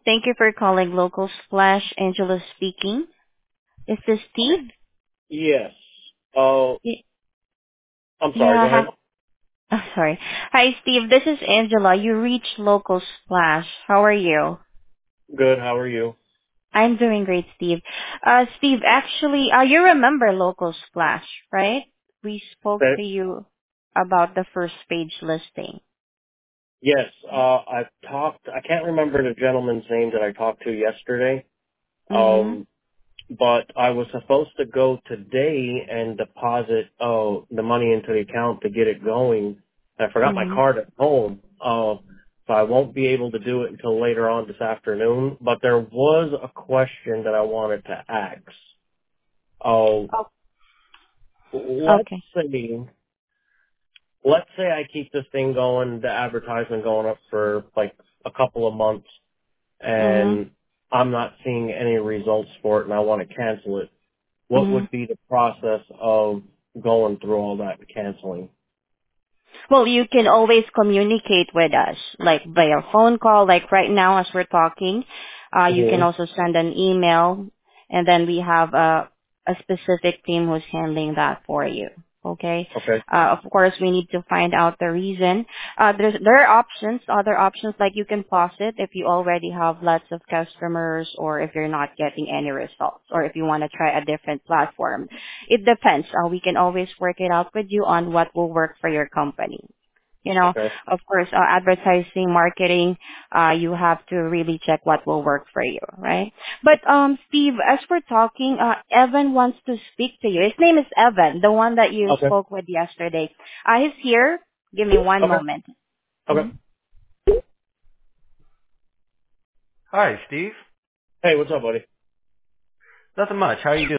Thank you for calling Local Splash. Angela speaking. Is this Steve? Yes. Oh, Y- I'm sorry. Go Yeah. ahead. Sorry. Hi, Steve. This is Angela. You reached Local Splash. How are you? Good. How are you? I'm doing great, Steve. Steve, actually, you remember Local Splash, right? We spoke Okay. to you about the first page listing. Yes. I've talked. I can't remember the gentleman's name that I talked to yesterday. Mm-hmm. But I was supposed to go today and deposit the money into the account to get it going. I forgot my Mm-hmm. card at home. So I won't be able to do it until later on this afternoon. But there was a question that I wanted to ask. Oh, Oh, let's okay. say let's say I keep this thing going, the advertisement going up for like a couple of months, Mm-hmm. and I'm not seeing any results for it and I want to cancel it. What Mm-hmm. would be the process of going through all that and canceling? Well, you can always communicate with us, like via phone call, like right now as we're talking. You can hmm also send an email, and then we have a specific team who's handling that for you. Okay. Okay. Of course, we need to find out the reason. There are options, other options like you can pause it if you already have lots of customers, or if you're not getting any results, or if you want to try a different platform. It depends. We can always work it out with you on what will work for your company. Okay. Of course, advertising, marketing, you have to really check what will work for you, right? But, Steve, as we're talking, Evan wants to speak to you. His name is Evan, the one that you Okay. spoke with yesterday. He's here. Give me one Okay. moment. Okay. Mhm. Hi, Steve. Hey, what's up, buddy? Nothing much. How are you doing?